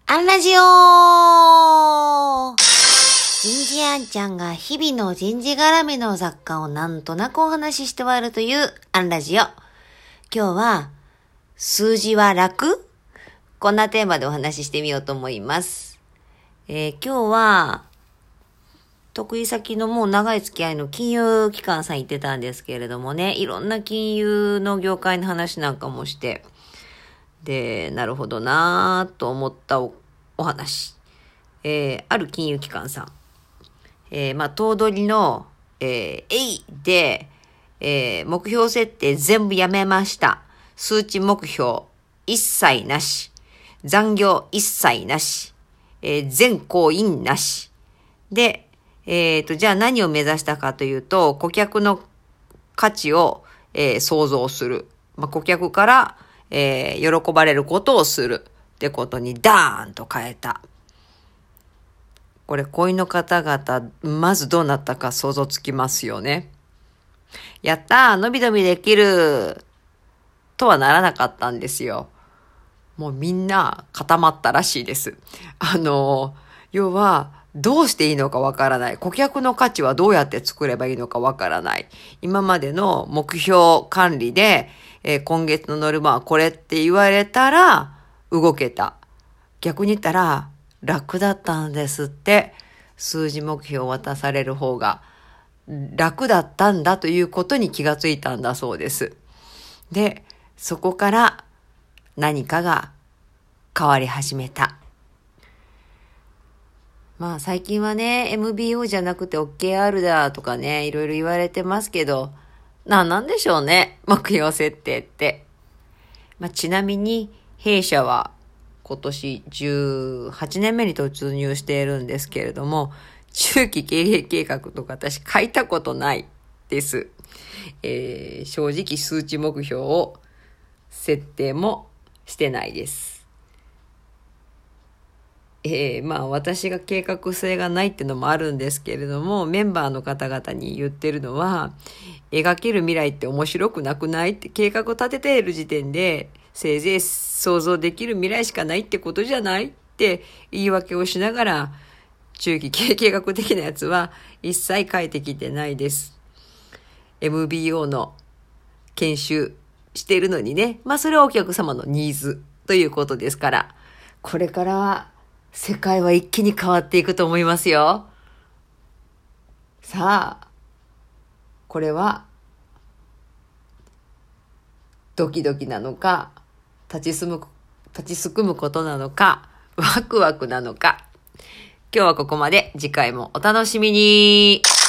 アンラジオ人事アンちゃんが日々の人事絡みの雑貨をなんとなくお話しして終わるというアンラジオ。今日は、数字は楽？こんなテーマでお話ししてみようと思います。今日は、得意先のもう長い付き合いの金融機関さん行ってたんですけれどもね、いろんな金融の業界の話なんかもして、で、なるほどなぁと思ったお話。ある金融機関さん。頭取の、で、目標設定全部やめました。数値目標一切なし。残業一切なし。全行員なし。で、じゃあ何を目指したかというと、顧客の価値を、創造する。顧客から、喜ばれることをするってことにダーンと変えた。これ、行員の方々、まずどうなったか想像つきますよね。やったー、伸び伸びできるとはならなかったんですよ。もうみんな固まったらしいです。要は、どうしていいのかわからない。顧客の価値はどうやって作ればいいのかわからない。今までの目標管理で、今月のノルマはこれって言われたら動けた。逆に言ったら楽だったんですって。数字目標を渡される方が楽だったんだということに気がついたんだそうです。で、そこから何かが変わり始めた。最近はね、MBO じゃなくて OKR だとかね、いろいろ言われてますけど、なんでしょうね、目標設定って。ちなみに、弊社は今年18年目に突入しているんですけれども、中期経営計画とか私書いたことないです。正直数値目標を設定もしてないです。私が計画性がないってのもあるんですけれども、メンバーの方々に言ってるのは、描ける未来って面白くなくないって、計画を立てている時点で、せいぜい想像できる未来しかないってことじゃないって言い訳をしながら、中期経営計画的なやつは一切書いてきてないです。MBO の研修しているのにね、それはお客様のニーズということですから、これからは世界は一気に変わっていくと思いますよ。さあ、これはドキドキなのか、立ちすくむことなのか、ワクワクなのか。今日はここまで。次回もお楽しみに。